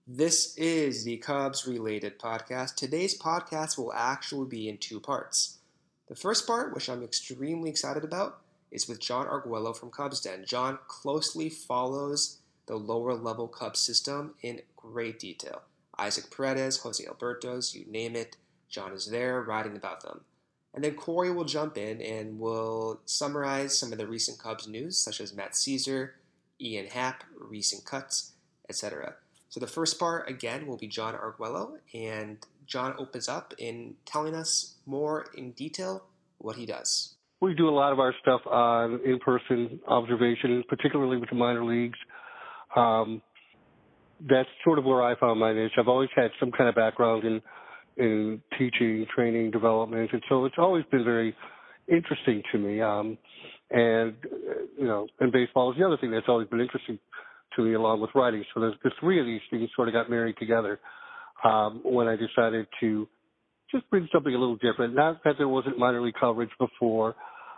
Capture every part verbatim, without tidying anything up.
This is the Cubs related podcast. Today's podcast will actually be in two parts. The first part, which I'm extremely excited about, is with John Arguello from Cubs Den. John closely follows the lower level Cubs system in great detail. Isaac Paredes, Jose Alberto's, you name it, John is there writing about them. And then Corey will jump in and will summarize some of the recent Cubs news, such as Matt Caesar, Ian Happ, recent cuts, et cetera. So the first part, again, will be John Arguello, and John opens up in telling us more in detail what he does. We do a lot of our stuff on in-person observation, particularly with the minor leagues. Um, that's sort of where I found my niche. I've always had some kind of background in in teaching, training, development, and so it's always been very interesting to me. Um, and, you know, and baseball is the other thing that's always been interesting to me along with writing. So the, the three of these things sort of got married together um, when I decided to just bring something a little different. Not that there wasn't minor league coverage before.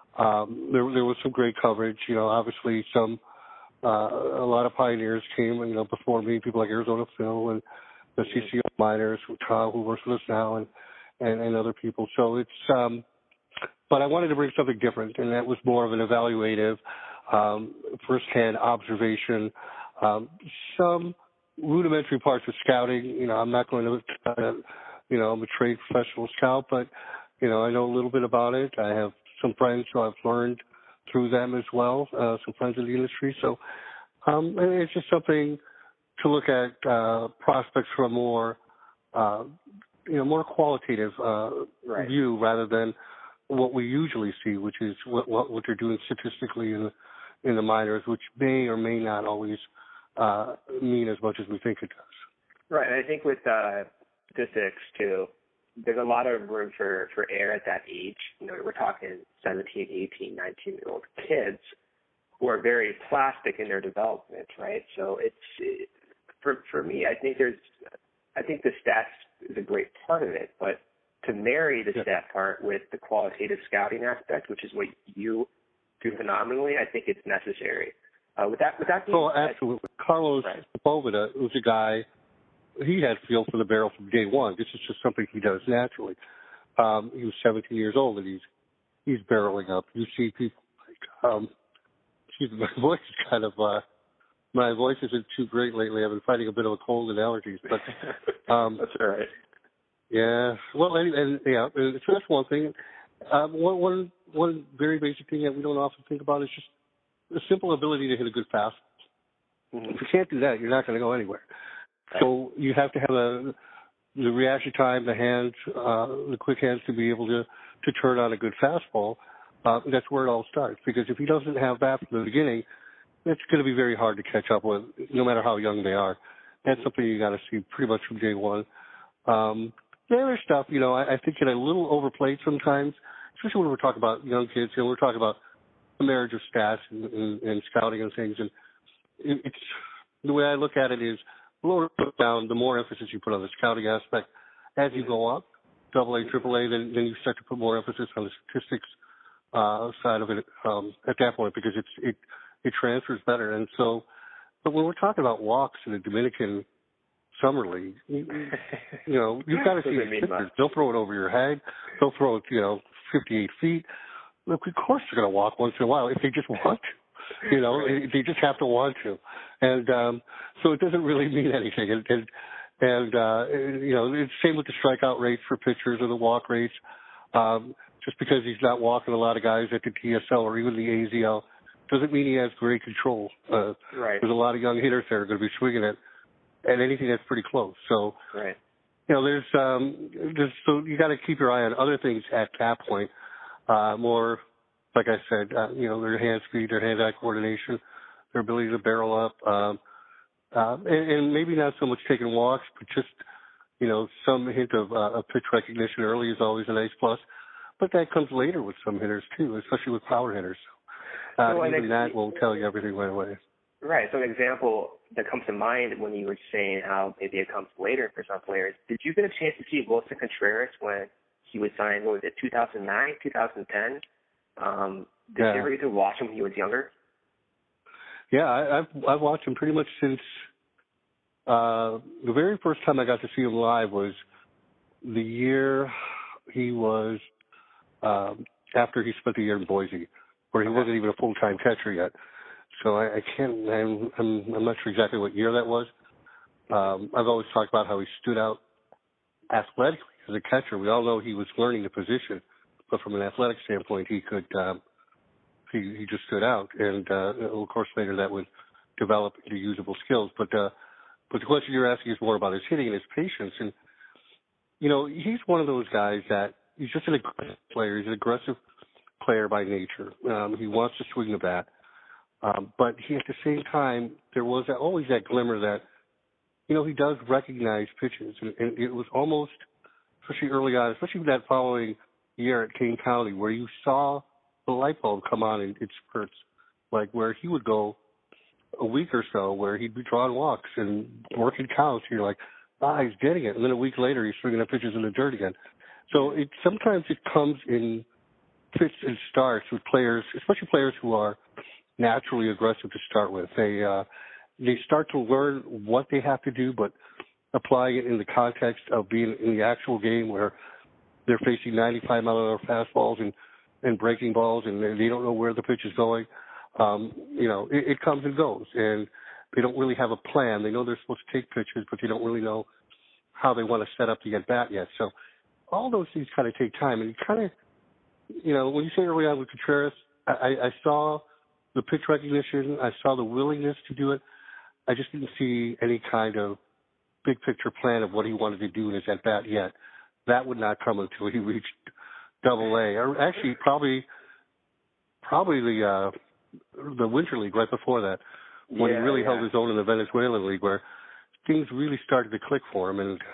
Um, there, there was some great coverage. You know, obviously some uh, a lot of pioneers came, you know, before me, people like Arizona Phil and the C C O miners, Tom, who works with us now, and, and, and other people. So it's, um, but I wanted to bring something different, and that was more of an evaluative, um, firsthand observation, um, some rudimentary parts of scouting. You know, I'm not going to, uh, you know, I'm a trained professional scout, but, you know, I know a little bit about it. I have some friends who I've learned through them as well, uh, some friends in the industry. So um, and it's just something to look at uh, prospects from a more, uh, you know, more qualitative uh, right. view rather than what we usually see, which is what, what, what they're doing statistically in the, in the minors, which may or may not always uh, mean as much as we think it does. Right, and I think with uh, statistics too, there's a lot of room for, for error at that age. You know, we're talking seventeen, eighteen, nineteen-year-old kids who are very plastic in their development, right? So it's it, for for me, I think there's, I think the stats is a great part of it, but to marry the yeah. stat part with the qualitative scouting aspect, which is what you do phenomenally, I think it's necessary. Uh, with that, with that being oh, said, absolutely. Carlos right. Sepulveda was a guy. He had feel for the barrel from day one. This is just something he does naturally. Um, he was seventeen years old, and he's he's barreling up. You see people like, um, excuse me, my voice is kind of, uh, my voice isn't too great lately. I've been fighting a bit of a cold and allergies, but um, that's all right. Yeah, well, and, and yeah, so that's one thing. Um, one, one, one very basic thing that we don't often think about is just the simple ability to hit a good fastball. Mm-hmm. If you can't do that, you're not going to go anywhere. So you have to have a, the reaction time, the hands, uh, the quick hands to be able to, to turn on a good fastball. Uh, that's where it all starts. Because if he doesn't have that from the beginning, it's going to be very hard to catch up with, no matter how young they are. That's something you got to see pretty much from day one. Um, the other stuff, you know, I, I think get a little overplayed sometimes, especially when we're talking about young kids. You know, we're talking about the marriage of stats and, and, and scouting and things. And it, it's the way I look at it is, the lower you put down, the more emphasis you put on the scouting aspect. As you go up, double A, triple A, then, then you start to put more emphasis on the statistics uh, side of it um, at that point because it's, it it transfers better. And so, but when we're talking about walks in the Dominican Summer League, you, you know, you've got to see these pitchers. They'll throw it over your head. They'll throw it, you know, fifty-eight feet. Look, of course they're going to walk once in a while if they just want to. You know, right. They just have to want to. And um, so it doesn't really mean anything. And, and, and uh, you know, it's the same with the strikeout rates for pitchers or the walk rates. Um, just because he's not walking a lot of guys at the T S L or even the A Z L doesn't mean he has great control. Uh, right. There's a lot of young hitters that are going to be swinging at, at anything that's pretty close. So, right. you know, there's, um, there's so you got to keep your eye on other things at that point. Uh, more, like I said, uh, you know, their hand speed, their hand-eye coordination, their ability to barrel up, um, uh, and, and maybe not so much taking walks, but just, you know, some hint of uh, pitch recognition early is always a nice plus. But that comes later with some hitters too, especially with power hitters. Uh, so even ex- that won't tell you everything right away. Right. So an example that comes to mind when you were saying how maybe it comes later for some players, did you get a chance to see Wilson Contreras when he was signed, what was it, two thousand nine, two thousand ten? Um, did yeah. you ever get to watch him when he was younger? Yeah, I, I've I've watched him pretty much since Uh, the very first time I got to see him live was the year he was um, after he spent the year in Boise, where he wasn't even a full-time catcher yet. So I, I can't. I'm, I'm I'm not sure exactly what year that was. Um, I've always talked about how he stood out athletically as a catcher. We all know he was learning the position, but from an athletic standpoint, he could. Um, he he just stood out, and uh, of course later that would develop into usable skills. But uh, but the question you're asking is more about his hitting and his patience. And you know, he's one of those guys that he's just an aggressive player. He's an aggressive player by nature. Um, he wants to swing the bat. Um, but he, at the same time, there was that, always that glimmer that, you know, he does recognize pitches. And, and it was almost, especially early on, especially that following year at Kane County, where you saw the light bulb come on in, in spurts, like where he would go a week or so where he'd be drawing walks and working counts. You're like, ah, he's getting it. And then a week later, he's swinging up pitches in the dirt again. So it sometimes it comes in fits and starts with players, especially players who are naturally aggressive to start with. They uh, they start to learn what they have to do, but applying it in the context of being in the actual game where they're facing ninety-five mile an hour fastballs and, and breaking balls, and they don't know where the pitch is going. Um, you know, it, it comes and goes, and they don't really have a plan. They know they're supposed to take pitches, but they don't really know how they want to set up the at-bat yet. So all those things kind of take time, and you kind of, you know, when you say early on with Contreras, I, I saw the pitch recognition. I saw the willingness to do it. I just didn't see any kind of big picture plan of what he wanted to do in his at bat yet. That would not come until he reached Double A, or actually probably probably the uh, the Winter League right before that, when yeah, he really yeah. held his own in the Venezuelan League, where things really started to click for him. And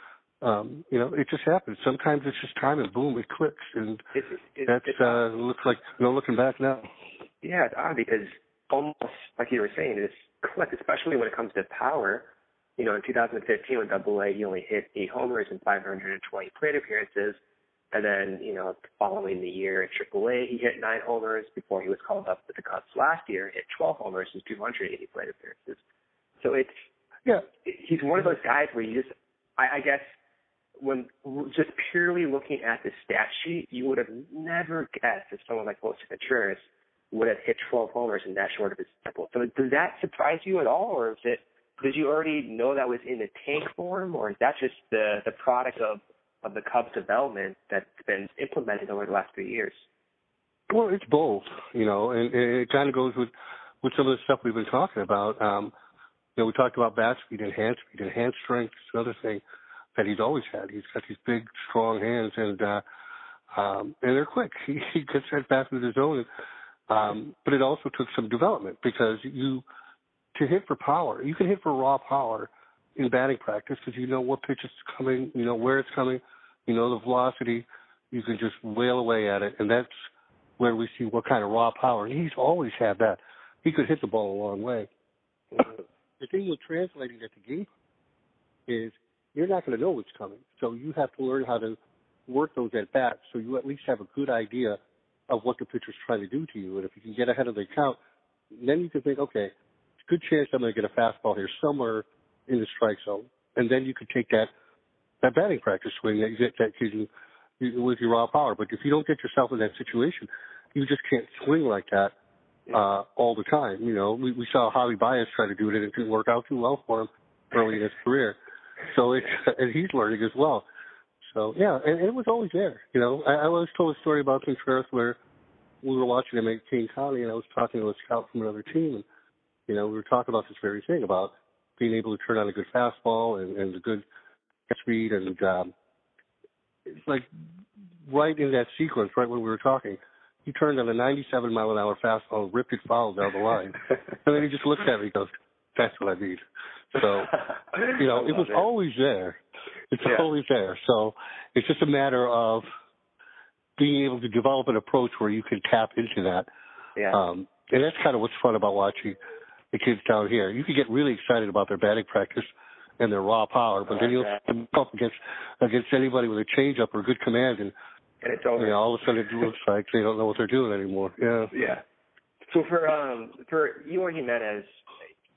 um, you know, it just happens. Sometimes it's just time, and boom, it clicks, and It's, it's, that's it's uh, looks like no looking back now. Yeah, it's odd because almost like you were saying, it's click, especially when it comes to power. You know, in two thousand fifteen with Double A, he only hit eight homers in five hundred twenty plate appearances. And then, you know, following the year at Triple A, he hit nine homers before he was called up with the Cubs last year, hit twelve homers in two hundred eighty plate appearances. So it's, yeah, he's one of those guys where you just, I, I guess, when just purely looking at the stat sheet, you would have never guessed that someone like Willson Contreras would have hit twelve homers in that short of a sample. So does that surprise you at all, or is it, did you already know that was in the tank for him, or is that just the, the product of, of the Cubs development that's been implemented over the last few years? Well, it's both, you know, and, and it kind of goes with, with some of the stuff we've been talking about. Um, you know, we talked about bat speed and hand speed and hand strength. It's another thing that he's always had. He's got these big, strong hands, and uh, um, and they're quick. He, he gets that bat with his own. Um, but it also took some development, because you, to hit for power, you can hit for raw power in batting practice because you know what pitch is coming, you know where it's coming, you know the velocity. You can just wail away at it, and that's where we see what kind of raw power. And he's always had that. He could hit the ball a long way. The thing with translating at the game is you're not going to know what's coming, so you have to learn how to work those at bats so you at least have a good idea of what the pitcher's trying to do to you. And if you can get ahead of the count, then you can think, okay, good chance I'm going to get a fastball here somewhere in the strike zone. And then you could take that, that batting practice swing that you get that you, you, with your raw power. But if you don't get yourself in that situation, you just can't swing like that uh, all the time. You know, we, we saw Javi Baez try to do it, and it didn't work out too well for him early in his career. So it's, and he's learning as well. So, yeah, and, and it was always there. You know, I, I always told a story about Contreras where we were watching him at King County, and I was talking to a scout from another team, and, you know, we were talking about this very thing, about being able to turn on a good fastball and, and a good speed, and um, it's like right in that sequence, right when we were talking, he turned on a ninety-seven mile an hour fastball and ripped it foul down the line. And then he just looked at me and goes, that's what I need. So, you know, it was always there. It's yeah. always there. So it's just a matter of being able to develop an approach where you can tap into that. Yeah. Um, and that's kind of what's fun about watching the kids down here. You can get really excited about their batting practice and their raw power, but oh, then you'll come up against against anybody with a changeup or good command, and, and it's over. You know, all of a sudden it looks like they don't know what they're doing anymore. Yeah. Yeah. So for um for Eloy Jimenez,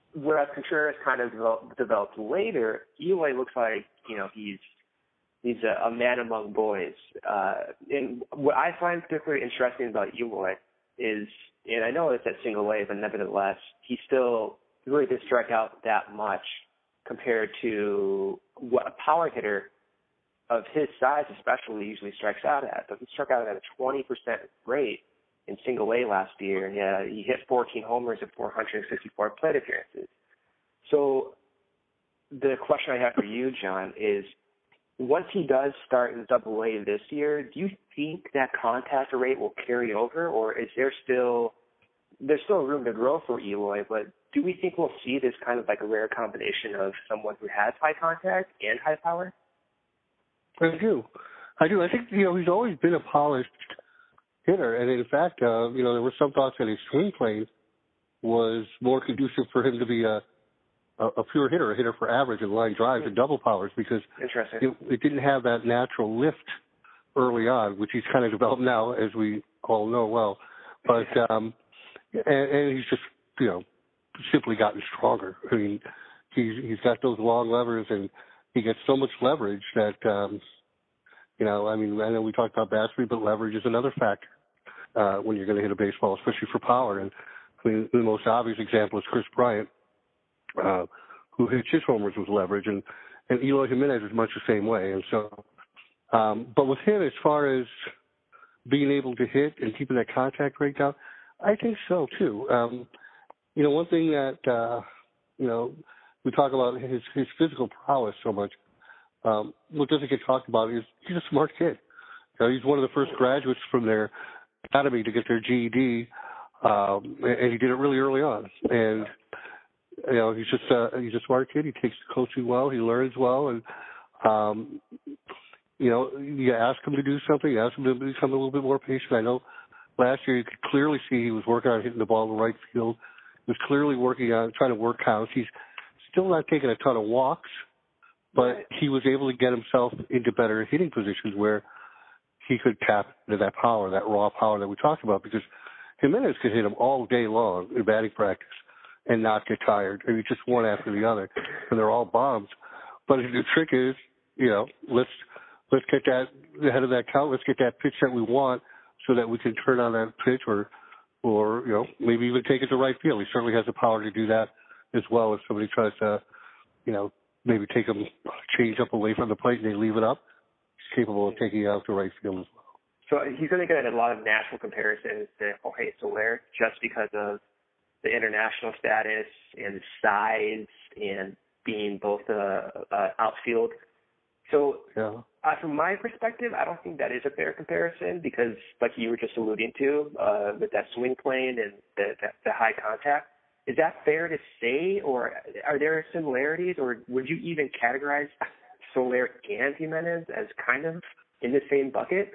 whereas Contreras kind of developed, developed later, Eloy looks like, you know, he's he's a, a man among boys. Uh, and what I find particularly interesting about Eloy is, and I know it's at single A, but nevertheless, he still really did strike out that much compared to what a power hitter of his size especially usually strikes out at. But he struck out at a twenty percent rate in single A last year, and yeah, he hit fourteen homers and four hundred sixty-four plate appearances. So the question I have for you, John, is once he does start in double A this year, do you think that contact rate will carry over, or is there still there's still room to grow for Eloy, but do we think we'll see this kind of like a rare combination of someone who has high contact and high power? I do. I do. I think, you know, he's always been a polished hitter, and in fact, uh, you know, there were some thoughts that his swing plane was more conducive for him to be a a, a pure hitter, a hitter for average and line drives and double powers, because it, it didn't have that natural lift early on, which he's kind of developed now, as we all know well. But um, and, and he's just, you know, simply gotten stronger. I mean, he's he's got those long levers, and he gets so much leverage that, um, you know, I mean, I know we talked about bat speed, but leverage is another factor uh, when you're going to hit a baseball, especially for power. And I mean, the most obvious example is Chris Bryant, uh, who hits his homers with leverage, and, and Eloy Jimenez is much the same way. And so, um, but with him, as far as being able to hit and keeping that contact rate down, I think so too. Um, you know, one thing that, uh, you know, we talk about his, his physical prowess so much. Um, what doesn't get talked about is he's a smart kid. You know, he's one of the first graduates from their academy to get their G E D, um, and he did it really early on. And you know, he's just uh, he's a smart kid. He takes the coaching well. He learns well, and um, you know, you ask him to do something. You ask him to become a little bit more patient. I know last year you could clearly see he was working on hitting the ball in the right field. He was clearly working on trying to work counts. He's still not taking a ton of walks, but he was able to get himself into better hitting positions where he could tap into that power, that raw power that we talked about, because Jimenez could hit him all day long in batting practice and not get tired. I mean, just one after the other, and they're all bombs. But the trick is, you know, let's let's get that ahead of that count. Let's get that pitch that we want, so that we can turn on that pitch, or, or you know, maybe even take it to right field. He certainly has the power to do that as well. If somebody tries to, you know, maybe take him change up away from the plate and they leave it up, he's capable of taking it out to right field as well. So he's going to get a lot of natural comparisons to Jorge Soler just because of the international status and size and being both a, a outfield. So yeah. uh, from my perspective, I don't think that is a fair comparison because, like you were just alluding to, uh, with that swing plane and the, the, the high contact, is that fair to say, or are there similarities, or would you even categorize Soler and Jimenez as kind of in the same bucket?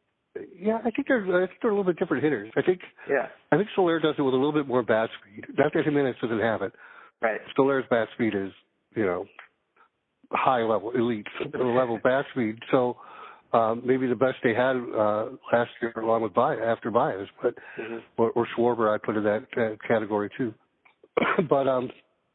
Yeah, I think they're I think they're a little bit different hitters. I think yeah. I think Soler does it with a little bit more bat speed. Not that Jimenez doesn't have it. Right. Soler's bat speed is, you know, high level, elite level bat speed. So um, maybe the best they had uh, last year, along with Baez, after Baez, but mm-hmm. or, or Schwarber, I put in that uh, category too. but um,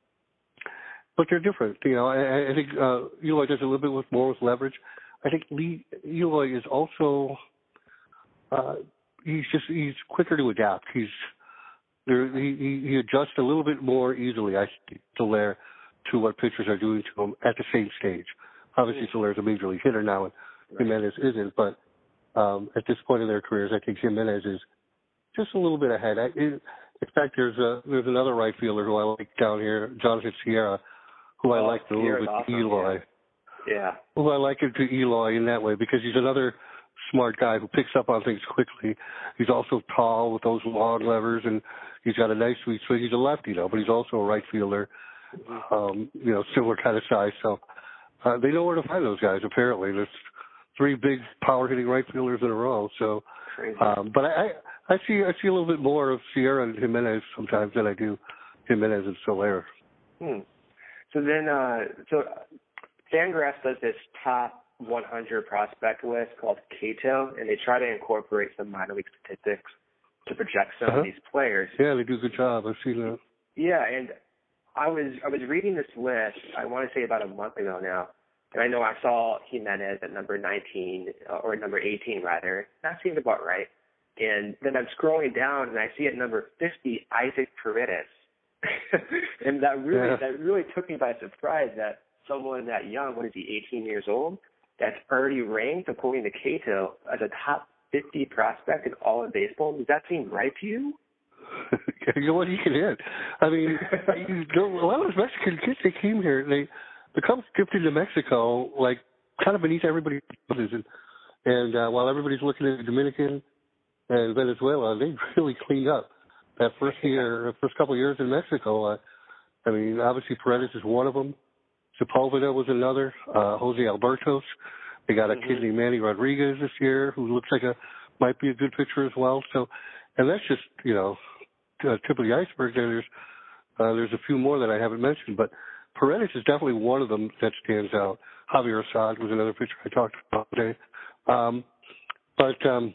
but they're different. You know, I, I think uh, Eloy does a little bit with more with leverage. I think Lee, Eloy is also. Uh, he's just he's quicker to adapt. He's there. He, he adjusts a little bit more easily, I think, Soler, to what pitchers are doing to him at the same stage. Obviously, mm-hmm. Soler's a major league hitter now, and right. Jimenez isn't. But um, at this point in their careers, I think Jimenez is just a little bit ahead. I, in fact, there's a there's another right fielder who I like down here, Jonathan Sierra, who oh, I like a little bit awesome. Eloy. Yeah. yeah. Who I like him to Eloy in that way because he's another smart guy who picks up on things quickly. He's also tall with those long levers, and he's got a nice sweet swing. He's a lefty, though, but he's also a right fielder, um, you know, similar kind of size. So uh, they know where to find those guys, apparently. There's three big power-hitting right fielders in a row. So, um, But I, I see I see a little bit more of Sierra and Jimenez sometimes than I do Jimenez and Soler. Hmm. So then, uh, so Fangraphs does this top one hundred prospect list called Cato, and they try to incorporate some minor league statistics to project some uh-huh. of these players. Yeah, they do a good job. I've seen that. Yeah, and I was I was reading this list, I want to say about a month ago now, and I know I saw Jimenez at number nineteen, uh, or number eighteen rather. That seemed about right. And then I'm scrolling down and I see at number fifty Isaac Paredes. And that really yeah. that really took me by surprise that someone that young, what is he, eighteen years old, that's already ranked, according to Cato, as a top fifty prospect in all of baseball. Does that seem right to you? You know what, he can hit. I mean, you know, a lot of those Mexican kids, they came here, they the Cubs dipped into Mexico, like, kind of beneath everybody's noses. And, and uh, while everybody's looking at the Dominican and Venezuela, they really cleaned up. That first year, first couple of years in Mexico, uh, I mean, obviously Paredes is one of them. Sepulveda was another. Uh, Jose Albertos. They got a mm-hmm. kid named Manny Rodriguez this year who looks like a might be a good pitcher as well. So, and that's just, you know, uh, tip of the iceberg. There's uh, there's a few more that I haven't mentioned, but Paredes is definitely one of them that stands out. Javier Assad was another pitcher I talked about today. Um, but um,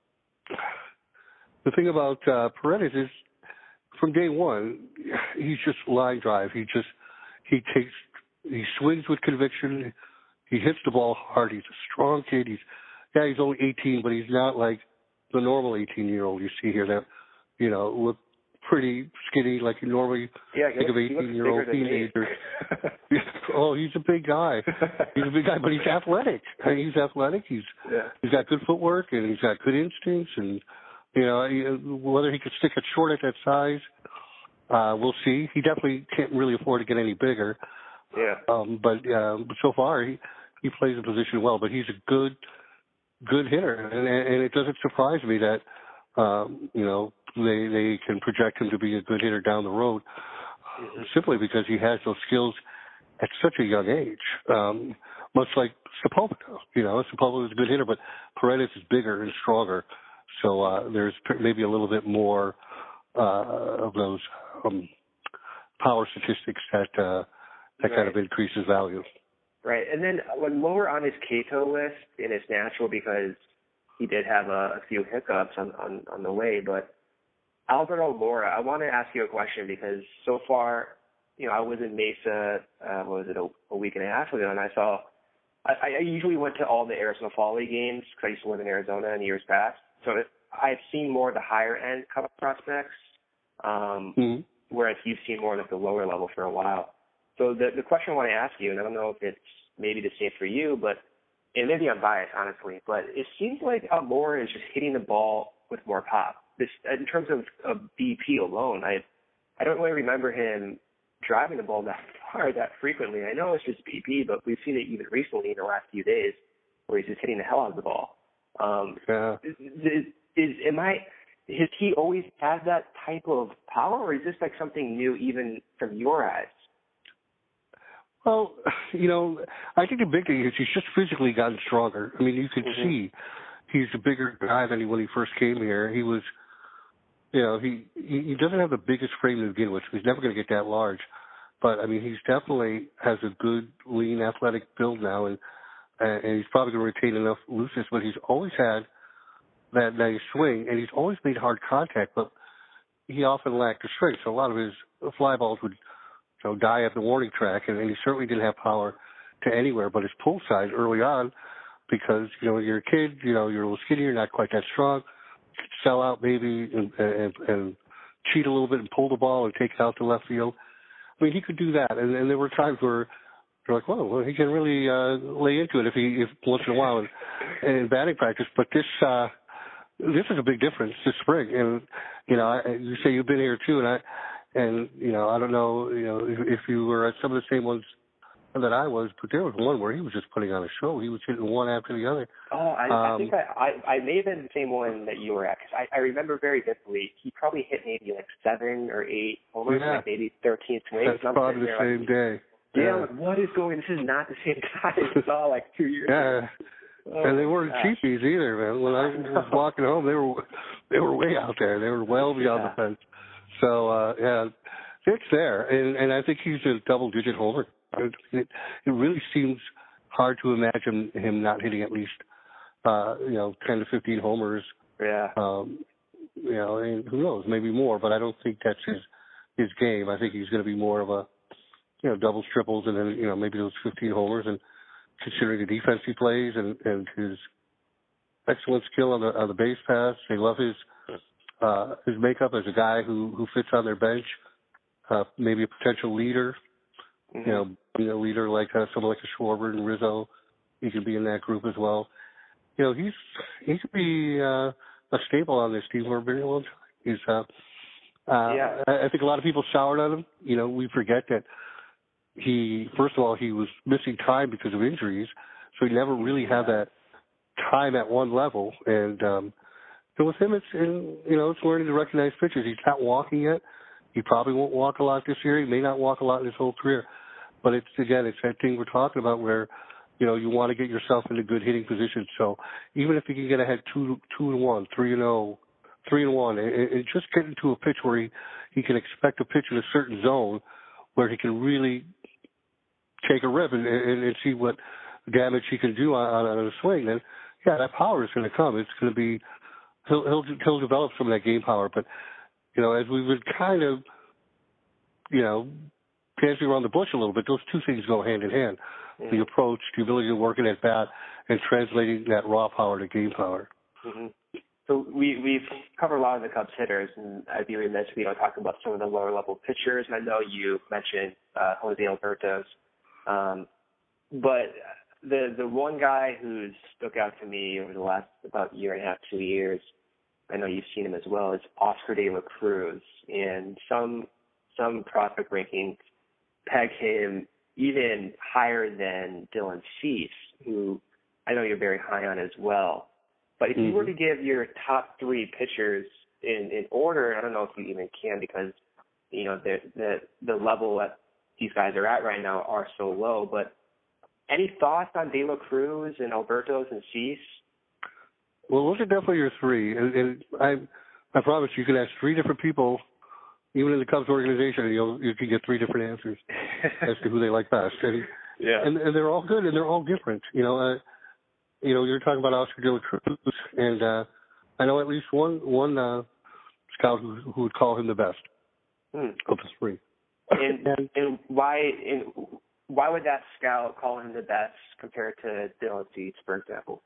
the thing about uh, Paredes is, from day one, he's just line drive. He just he takes he swings with conviction. He hits the ball hard. He's a strong kid. He's yeah, he's only eighteen, but he's not like the normal eighteen-year-old you see here that, you know, look pretty skinny like you normally yeah, think of eighteen-year-old teenagers. Oh, he's a big guy. He's a big guy, but he's athletic. I mean, he's athletic. He's yeah. he's got good footwork and he's got good instincts, and you know whether he could stick it short at that size, uh, we'll see. He definitely can't really afford to get any bigger. Yeah. Um, but uh, so far he he plays the position well. But he's a good good hitter, and, and it doesn't surprise me that um, you know they they can project him to be a good hitter down the road, mm-hmm. simply because he has those skills at such a young age. Um, much like Sepulveda, you know, Sepulveda is a good hitter, but Paredes is bigger and stronger, so uh, there's maybe a little bit more uh, of those um, power statistics that uh, that right. kind of increases value. Right, and then when lower on his Cato list, and it's natural because he did have a, a few hiccups on, on, on the way, but Alvaro Mora, I want to ask you a question because so far, you know, I was in Mesa, uh, what was it, a, a week and a half ago, and I saw, I, I usually went to all the Arizona Fall League games because I used to live in Arizona in years past, so it, I've seen more of the higher-end Cub prospects, um, mm-hmm. whereas you've seen more of the lower level for a while. So the the question I want to ask you, and I don't know if it's maybe the same for you, but and maybe I'm biased, honestly, but it seems like Almora is just hitting the ball with more pop. This in terms of, of B P alone, I I don't really remember him driving the ball that far that frequently. I know it's just B P, but we've seen it even recently in the last few days where he's just hitting the hell out of the ball. Um, yeah. Is, is, is am I? Has he always had that type of power, or is this like something new even from your eyes? Well, you know, I think the big thing is he's just physically gotten stronger. I mean, you can mm-hmm. see he's a bigger guy than he when he first came here. He was, you know, he he doesn't have the biggest frame to begin with, so he's never going to get that large. But I mean, he's definitely has a good, lean, athletic build now, and and he's probably going to retain enough looseness. But he's always had that nice swing, and he's always made hard contact, but he often lacked the strength. So a lot of his fly balls would, you know, die at the warning track, and, and he certainly didn't have power to anywhere but his pull side early on because, you know, you're a kid, you know, you're a little skinnier, not quite that strong. You could sell out maybe and, and, and cheat a little bit and pull the ball and take it out to left field. I mean, he could do that, and, and there were times where you're like, whoa, well, he can really uh, lay into it if he if once in a while in, in batting practice. But this uh, this is a big difference this spring, and you know, I, you say you've been here too, and I. And, you know, I don't know, you know, if, if you were at some of the same ones that I was, but there was one where he was just putting on a show. He was hitting one after the other. Oh, I, um, I think I, I, I may have been the same one that you were at, because I, I remember very vividly, he probably hit maybe like seven or eight homers, yeah. like maybe thirteen swings. That's probably the same like, day. Yeah, yeah. Like, what is going, this is not the same guy I saw like two years yeah. ago. Oh, and they weren't gosh. cheapies either, man. When I was walking home, they were they were way out there. They were well beyond yeah. the fence. So, uh, yeah. It's there, and, and I think he's a double-digit homer. It, it really seems hard to imagine him not hitting at least, uh, you know, ten to fifteen homers. Yeah. Um, you know, and who knows, maybe more, but I don't think that's his his game. I think he's going to be more of a, you know, doubles, triples, and then, you know, maybe those fifteen homers. And considering the defense he plays and, and his excellent skill on the on the base pass, they love his uh, his makeup as a guy who, who fits on their bench, uh, maybe a potential leader. Mm-hmm. You know, being a leader like uh, someone like a Schwarber and Rizzo, he could be in that group as well. You know, he's he could be uh, a staple on this team for a very long time. He's, uh, uh, yeah. I, I think a lot of people soured on him. You know, we forget that he, first of all, he was missing time because of injuries, so he never really had that time at one level. And um, so with him, it's in, you know, it's learning to recognize pitches. He's not walking yet. He probably won't walk a lot this year. He may not walk a lot in his whole career. But it's, again, it's that thing we're talking about where, you know, you want to get yourself into good hitting position. So even if you can get ahead two, two and one, three and oh, three and one, and, and just get into a pitch where he, he can expect a pitch in a certain zone where he can really take a rip and, and, and see what damage he can do on, on a swing, then yeah, that power is going to come. It's going to be he'll he'll he'll develop some of that game power. But you know, as we've been kind of, you know, dancing around the bush a little bit, those two things go hand in hand. Mm-hmm. The approach, the ability to work in at bat, and translating that raw power to game power. Mm-hmm. So we, we've covered a lot of the Cubs hitters, and I'd be remiss if we don't talk about some of the lower-level pitchers. And I know you mentioned uh, Jose Alberto's, um, but the the one guy who's stuck out to me over the last about year and a half, two years, I know you've seen him as well, is Oscar De La Cruz. And some some prospect rankings peg him even higher than Dylan Cease, who I know you're very high on as well. But if mm-hmm. you were to give your top three pitchers in, in order, I don't know if you even can because, you know, the, the the level that these guys are at right now are so low. But any thoughts on De La Cruz and Alberto's and Cease? Well, those are definitely your three. And, and I I promise you can ask three different people, even in the Cubs organization, and you'll, you can get three different answers as to who they like best. And, yeah. and, and they're all good, and they're all different. You know, uh, you know, you're talking about Oscar De La Cruz, and uh, I know at least one one uh, scout who, who would call him the best hmm. of the three. And, and, and why and why would that scout call him the best compared to Dylan Cease, for example?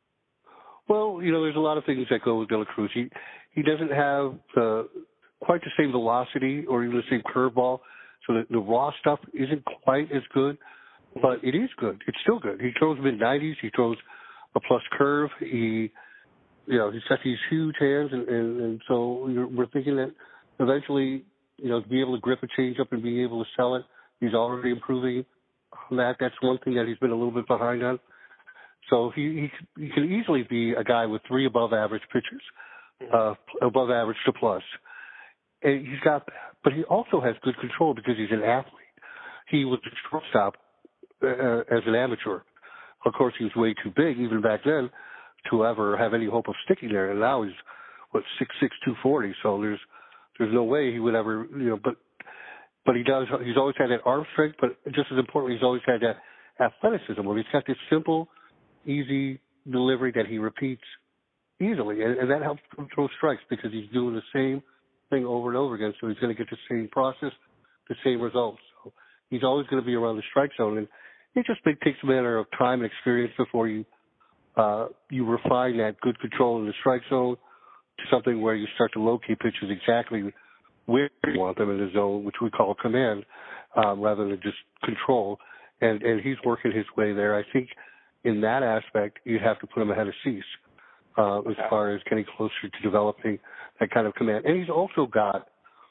Well, you know, there's a lot of things that go with De La Cruz. He he doesn't have the quite the same velocity or even the same curveball, so the, the raw stuff isn't quite as good, but it is good. It's still good. He throws mid nineties. He throws a plus curve. He, you know, he's got these huge hands, and, and, and so you're, we're thinking that eventually, you know, to be able to grip a changeup and be able to sell it, he's already improving on that. That's one thing that he's been a little bit behind on. So he he, he can easily be a guy with three above average pitches, uh, above average to plus. And he's got, but he also has good control because he's an athlete. He was a shortstop uh, as an amateur. Of course, he was way too big even back then to ever have any hope of sticking there. And now he's what six six two forty. So there's there's no way he would ever, you know. But but he does. He's always had that arm strength. But just as importantly, he's always had that athleticism where he's got this simple, easy delivery that he repeats easily, and, and that helps him throw strikes because he's doing the same thing over and over again. So he's going to get the same process, the same results. So he's always going to be around the strike zone, and it just takes a matter of time and experience before you uh, you refine that good control in the strike zone to something where you start to locate pitches exactly where you want them in the zone, which we call command, um, rather than just control. And and he's working his way there. I think in that aspect, you have to put him ahead of Cease uh, as far as getting closer to developing that kind of command. And he's also got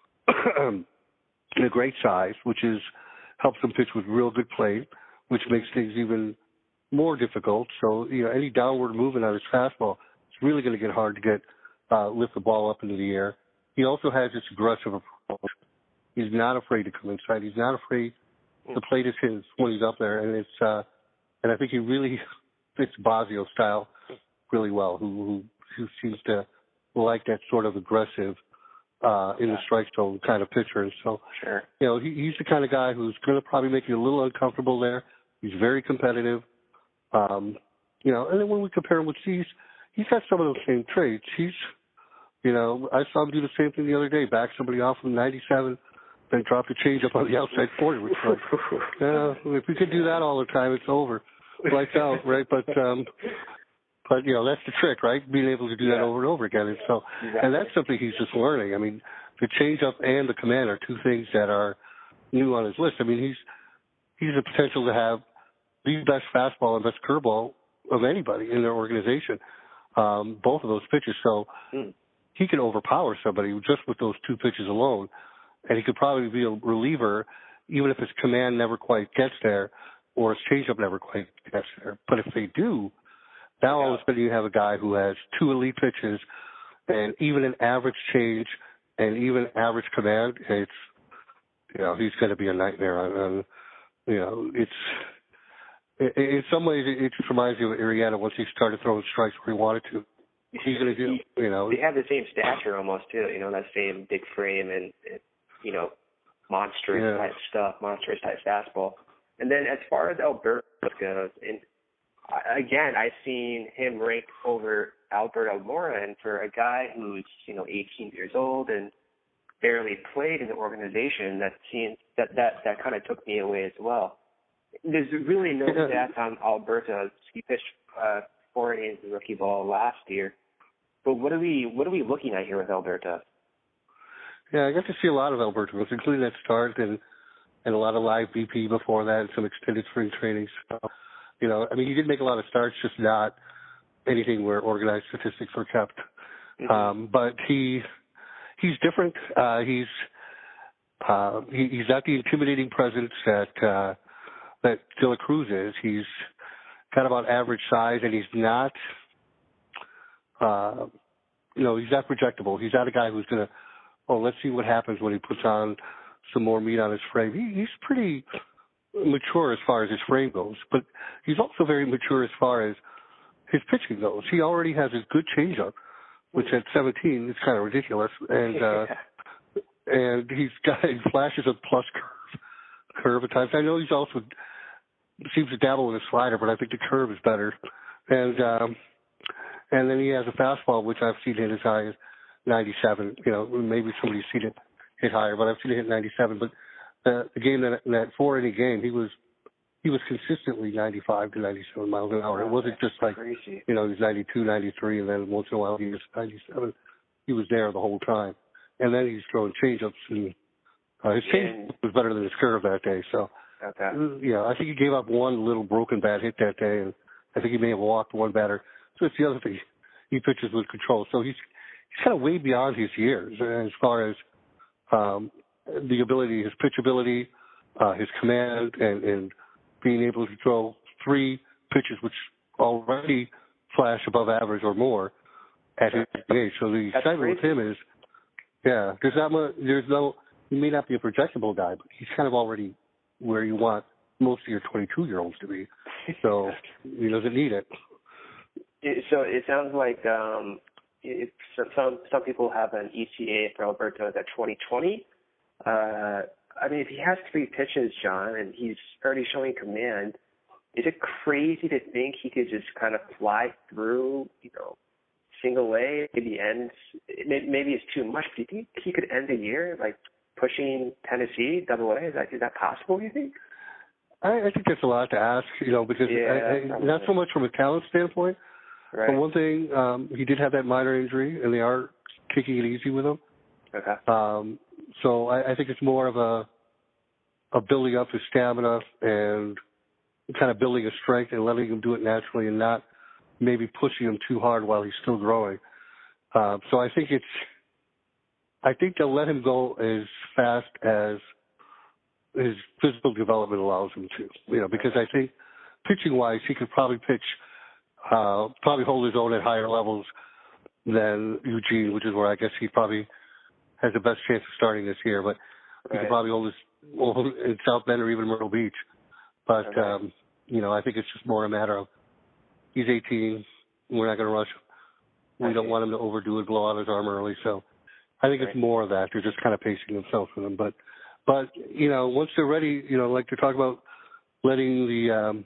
a great size, which is helps him pitch with real good play, which makes things even more difficult. So, you know, any downward movement on his fastball, it's really going to get hard to get uh, lift the ball up into the air. He also has this aggressive approach. He's not afraid to come inside. He's not afraid the plate is his when he's up there, and it's uh, and I think he really fits Bosio style really well. Who who, who seems to like that sort of aggressive uh, in the strike zone kind of pitcher. And so, sure. you know, he, he's the kind of guy who's going to probably make you a little uncomfortable there. He's very competitive. Um, you know, and then when we compare him with Cease, he's got some of those same traits. He's, you know, I saw him do the same thing the other day, back somebody off from ninety-seven then drop the changeup on the outside forty. Which like, uh, if we could do that all the time, it's over, lights out, right? But um, but you know that's the trick, right? Being able to do yeah. that over and over again, and so exactly. and that's something he's just learning. I mean, the changeup and the command are two things that are new on his list. I mean, he's he's the potential to have the best fastball and best curveball of anybody in their organization. Um, both of those pitches, so mm. he can overpower somebody just with those two pitches alone. And he could probably be a reliever, even if his command never quite gets there or his changeup never quite gets there. But if they do, now all of a sudden you have a guy who has two elite pitches and even an average change and even average command. It's, you know, he's going to be a nightmare. And, you know, it's, in some ways it just reminds me of Arrieta once he started throwing strikes where he wanted to. He's going to do, you know. They have the same stature almost, too, you know, that same big frame and, you know, monstrous yeah. type stuff, monstrous type fastball. And then as far as Alberto goes, and again, I've seen him ranked over Alberto Mora, and for a guy who's, you know, eighteen years old and barely played in the organization, that seems, that, that, that kind of took me away as well. There's really no stats on Alberto. He pitched uh, four innings in rookie ball last year. But what are we what are we looking at here with Alberto? Yeah, I got to see a lot of Alberto, including that start and and a lot of live B P before that and some extended spring training. So, you know, I mean, he did make a lot of starts, just not anything where organized statistics were kept. Mm-hmm. Um, but he he's different. Uh, he's uh, he, he's not the intimidating presence that uh, that De La Cruz is. He's kind of about average size, and he's not, uh, you know, he's not projectable. He's not a guy who's going to, oh, let's see what happens when he puts on some more meat on his frame. He, he's pretty mature as far as his frame goes, but he's also very mature as far as his pitching goes. He already has a good changeup, which at seventeen is kind of ridiculous, and uh, and he's got flashes of plus curve, curve at times. I know he's also seems to dabble with a slider, but I think the curve is better. And um, and then he has a fastball, which I've seen hit as high as ninety-seven. You know, maybe somebody's seen it hit higher, but I've seen it hit ninety-seven. But uh, the game that that four inning game, he was he was consistently ninety-five to ninety-seven miles an hour. It wasn't just like, Crazy. you know, he was ninety-two, ninety-three, and then once in a while he was ninety-seven. He was there the whole time. And then he's throwing changeups, and uh, his changeup was better than his curve that day. So, okay. yeah, I think he gave up one little broken bat hit that day, and I think he may have walked one batter. So it's the other thing. He pitches with control. So he's he's kind of way beyond his years as far as um, the ability, his pitch ability, uh, his command, and, and being able to throw three pitches which already flash above average or more at his age. So the That's excitement crazy. with him is, yeah, there's not much, there's no, he may not be a projectable guy, but he's kind of already where you want most of your twenty-two-year-olds to be. So he doesn't need it. it so it sounds like um, it, some some people have an E T A for Alberto at twenty twenty. Uh, I mean, if he has three pitches, John, and he's already showing command, is it crazy to think he could just kind of fly through, you know, single A, maybe end, maybe it's too much, but do you think he could end the year, like, pushing Tennessee, double A? Is that, is that possible, you think? I, I think that's a lot to ask, you know, because yeah, I, I, not so much from a talent standpoint, right. but one thing, um, he did have that minor injury, and they are taking it easy with him. Okay. Um, so I, I think it's more of a, a building up his stamina and kind of building his strength and letting him do it naturally and not maybe pushing him too hard while he's still growing. Uh, so I think it's, I think they'll let him go as fast as his physical development allows him to, you know, because I think pitching-wise, he could probably pitch, uh, probably hold his own at higher levels than Eugene, which is where I guess he probably has the best chance of starting this year. But he right. could probably hold his hold in South Bend or even Myrtle Beach. But, okay. um, you know, I think it's just more a matter of he's eighteen. We're not going to rush him. We don't want him to overdo it, blow out his arm early. So I think right. it's more of that. They're just kind of pacing themselves with him. But, but you know, once they're ready, you know, like to talk about letting the um,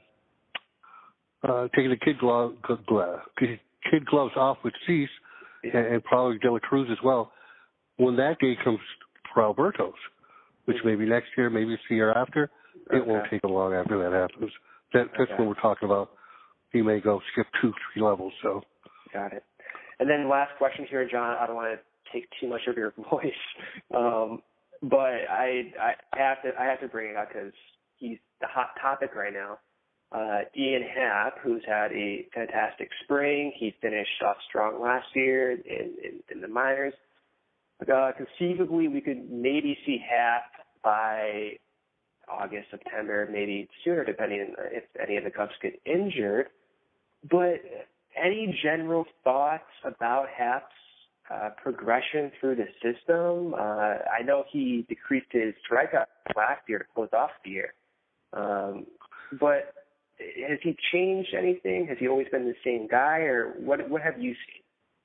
uh, taking the kid glove, kid gloves off with Cease yeah. and, and probably De La Cruz as well. When that day comes for Alberto's, which mm-hmm. maybe next year, maybe it's the year after. It okay. won't take him long after that happens. That, that's okay. what we're talking about. He may go skip two, three levels. So. Got it. And then last question here, John. I don't want to take too much of your voice, um, but I, I have to I have to bring it up because he's the hot topic right now. Uh, Ian Happ, who's had a fantastic spring, he finished off strong last year in, in, in the minors. Uh, conceivably, we could maybe see Happ by August, September, maybe sooner, depending on if any of the Cubs get injured. But any general thoughts about Happ's uh, progression through the system? Uh, I know he decreased his strikeout last year to close off the year. Um, but has he changed anything? Has he always been the same guy, or what? What have you seen?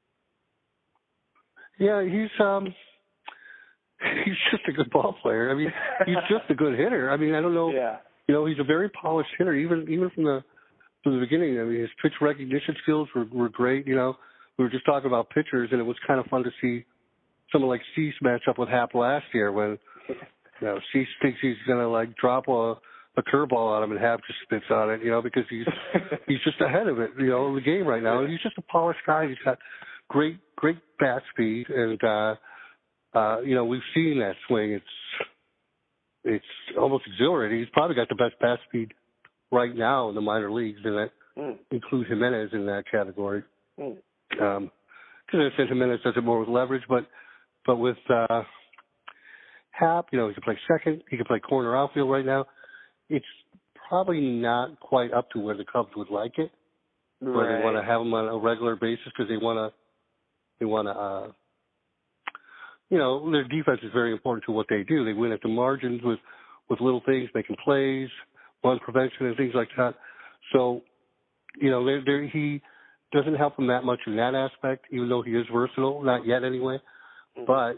Yeah, he's um, he's just a good ball player. I mean, he's just a good hitter. I mean, I don't know. Yeah. You know, he's a very polished hitter, even even from the from the beginning. I mean, his pitch recognition skills were were great. You know, we were just talking about pitchers, and it was kind of fun to see someone like Cease match up with Happ last year when you know Cease thinks he's gonna like drop a a curveball on him and Happ just spits on it, you know, because he's he's just ahead of it, you know, in the game right now. And he's just a polished guy. He's got great great bat speed, and uh, uh, you know, we've seen that swing. It's it's almost exhilarating. He's probably got the best bat speed right now in the minor leagues, and that mm. include Jimenez in that category. Mm. Um, because I said Jimenez does it more with leverage, but but with uh, Happ, you know, he can play second. He can play corner outfield right now. It's probably not quite up to where the Cubs would like it, right. where they want to have him on a regular basis because they want to, they want to, uh, you know, their defense is very important to what they do. They win at the margins with, with little things, making plays, run prevention, and things like that. So, you know, they're, they're, he doesn't help them that much in that aspect, even though he is versatile, not yet anyway. Mm-hmm. But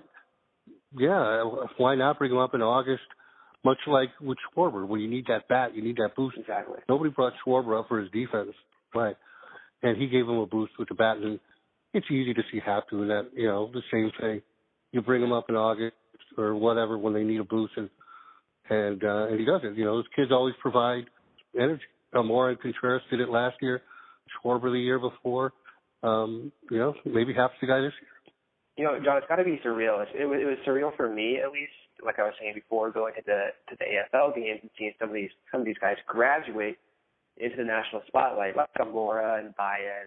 yeah, why not bring him up in August? Much like with Schwarber, when you need that bat, you need that boost. Exactly. Nobody brought Schwarber up for his defense, right? And he gave him a boost with the bat, and it's easy to see Happ doing that. You know, the same thing. You bring him up in August or whatever when they need a boost, and and uh, and he does it. You know, those kids always provide energy. Almora and Contreras did it last year. Schwarber the year before. Um, you know, maybe Happ's the guy this year. You know, John, it's got to be surreal. It was, it was surreal for me, at least. Like I was saying before, going to the to the A F L games and seeing some of these some of these guys graduate into the national spotlight, like Almora and Baez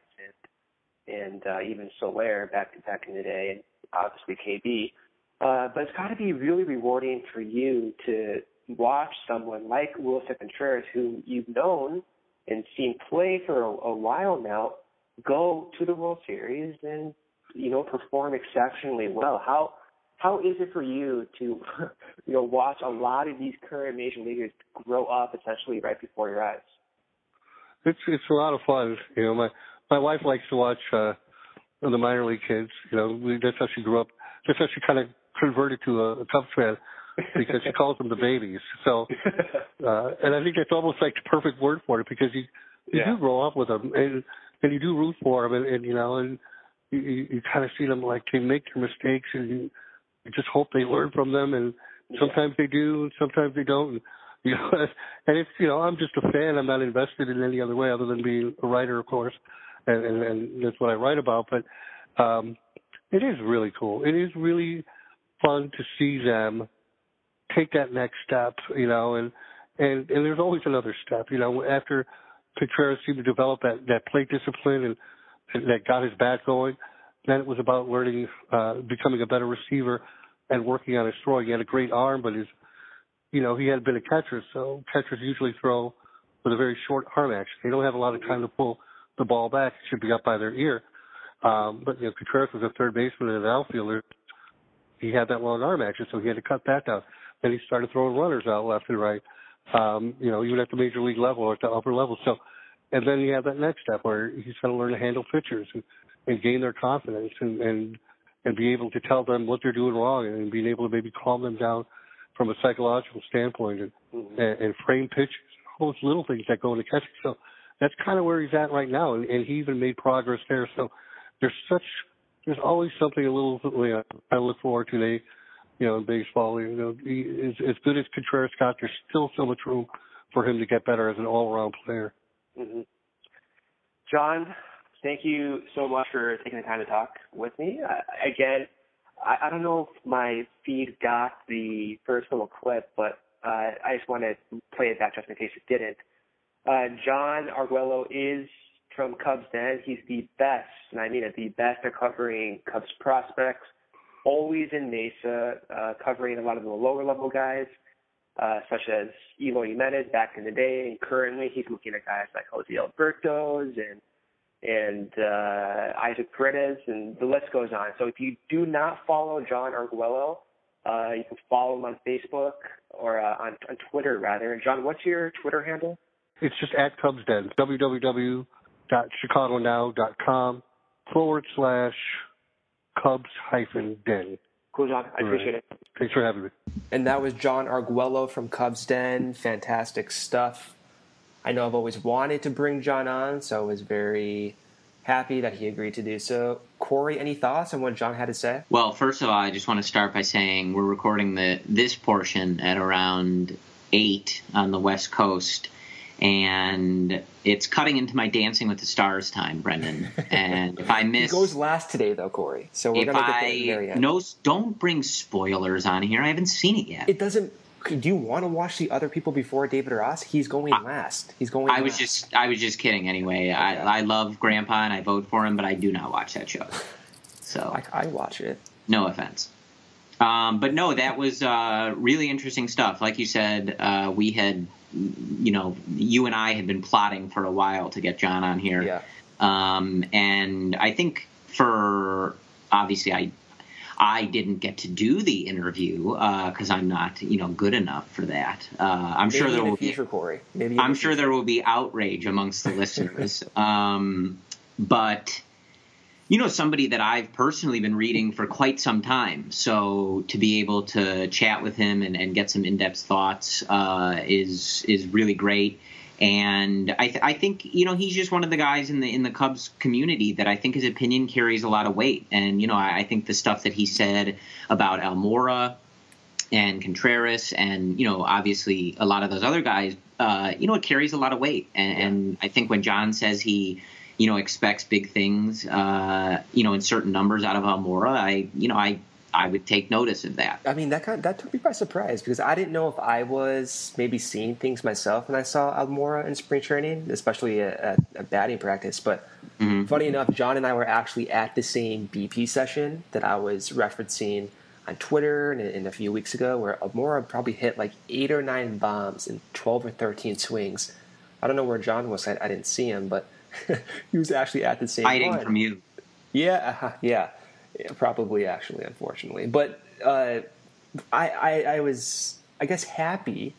and and uh, even Soler back back in the day, and obviously K B. Uh, but it's got to be really rewarding for you to watch someone like Willson Contreras, who you've known and seen play for a, a while now, go to the World Series and you know perform exceptionally well. How How is it for you to, you know, watch a lot of these current major leaguers grow up essentially right before your eyes? It's it's a lot of fun. You know, my my wife likes to watch uh, the minor league kids. You know, we, that's how she grew up. That's how she kind of converted to a, a Cubs fan because she calls them the babies. So, uh, and I think that's almost like the perfect word for it because you you yeah. do grow up with them and and you do root for them and, and you know and you, you, you kind of see them like they make their mistakes and you. I just hope they learn from them, and sometimes yeah. they do, and sometimes they don't. And, you know, and it's you know, I'm just a fan. I'm not invested in any other way other than being a writer, of course, and, and, and that's what I write about. But um, it is really cool. It is really fun to see them take that next step, you know, and and, and there's always another step, you know. After Contreras seemed to develop that, that plate discipline and, and that got his bat going. Then it was about learning, uh, becoming a better receiver and working on his throwing. He had a great arm, but his, you know, he had been a catcher, so catchers usually throw with a very short arm action. They don't have a lot of time to pull the ball back. It should be up by their ear. Um, but, you know, Contreras was a third baseman and an outfielder. He had that long arm action, so he had to cut that down. Then he started throwing runners out left and right, um, you know, even at the major league level or at the upper level. So, and then you have that next step where he's going to learn to handle pitchers and, and gain their confidence and, and and be able to tell them what they're doing wrong and being able to maybe calm them down from a psychological standpoint and, mm-hmm. and, and frame pitches, all those little things that go into catching. So that's kind of where he's at right now, and, and he even made progress there. So there's such, there's always something a little, you know, I look forward to. They, you know, in baseball. You know, he, as, as good as Contreras got, there's still so much room for him to get better as an all-around player. Mm-hmm. John, thank you so much for taking the time to talk with me. I, again, I, I don't know if my feed got the first little clip, but uh, I just want to play it back just in case it didn't. Uh, John Arguello is from Cubs Den. He's the best, and I mean it, the best at covering Cubs prospects, always in Mesa, uh, covering a lot of the lower-level guys, uh, such as Eloy Jimenez back in the day, and currently he's looking at guys like Jose Alberto's and and uh, Isaac Paredes, and the list goes on. So if you do not follow John Arguello, uh, you can follow him on Facebook or uh, on, on Twitter, rather. And John, what's your Twitter handle? It's just at Cubs Den, www.chicagonow.com forward slash Cubs hyphen Den. Cool, John. I appreciate right. it. Thanks for having me. And that was John Arguello from Cubs Den. Fantastic stuff. I know I've always wanted to bring John on, so I was very happy that he agreed to do so. Corey, any thoughts on what John had to say? Well, first of all, I just want to start by saying we're recording the this portion at around eight on the West Coast, and it's cutting into my Dancing with the Stars time, Brendan. And if I miss, he goes last today, though, Corey. So we're if gonna get I there at the very end. no, don't bring spoilers on here. I haven't seen it yet. It doesn't. Do you want to watch the other people before David Ross? He's going I, last. He's going. I last. was just, I was just kidding. Anyway, yeah. I, I love Grandpa and I vote for him, but I do not watch that show. So I, I watch it. No offense. Um, but no, that was uh, really interesting stuff. Like you said, uh, we had, you know, you and I had been plotting for a while to get John on here. Yeah. Um, and I think for obviously I. I didn't get to do the interview because uh, I'm not, you know, good enough for that. Uh, I'm Maybe sure there in the will future, be. Corey. Maybe I'm the sure there will be outrage amongst the listeners. Um, but you know, somebody that I've personally been reading for quite some time. So to be able to chat with him and, and get some in-depth thoughts uh, is is really great. And I, th- I think, you know, he's just one of the guys in the in the Cubs community that I think his opinion carries a lot of weight. And, you know, I, I think the stuff that he said about Almora and Contreras and, you know, obviously a lot of those other guys, uh, you know, it carries a lot of weight. And, yeah. and I think when John says he, you know, expects big things, uh, you know, in certain numbers out of Almora, I, you know, I. I would take notice of that. I mean, that kind of, that took me by surprise because I didn't know if I was maybe seeing things myself when I saw Almora in spring training, especially at, at batting practice. But mm-hmm. funny enough, John and I were actually at the same B P session that I was referencing on Twitter in, in a few weeks ago, where Almora probably hit like eight or nine bombs in twelve or thirteen swings. I don't know where John was. I, I didn't see him, but he was actually at the same hiding one. from you. Yeah, uh, yeah. Yeah, probably, actually, unfortunately. But uh, I, I, I was, I guess, happy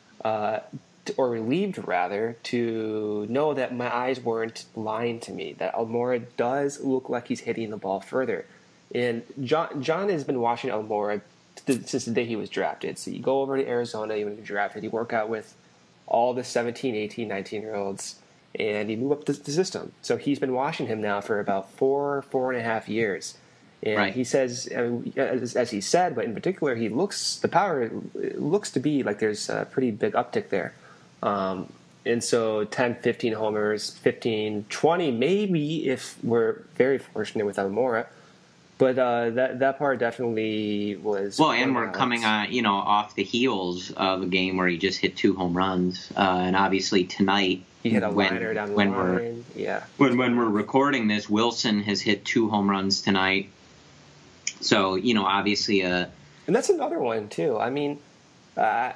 uh, to, or relieved, rather, to know that my eyes weren't lying to me, that Almora does look like he's hitting the ball further. And John, John has been watching Almora since the day he was drafted. So you go over to Arizona, you want to get drafted, you work out with all the seventeen, eighteen, nineteen-year-olds, and you move up the, the system. So he's been watching him now for about four, four and a half years. And right. he says, I mean, as, as he said, but in particular, he looks, the power looks to be like there's a pretty big uptick there. Um, and so ten, fifteen homers, fifteen, twenty, maybe if we're very fortunate with Almora. But uh, that that part definitely was. Well, and we're coming on, you know, off the heels of a game where he just hit two home runs, uh, and obviously tonight he hit a when, liner down the when line. We're, yeah. When when we're recording this, Wilson has hit two home runs tonight. So you know, obviously, uh, and that's another one too. I mean, uh,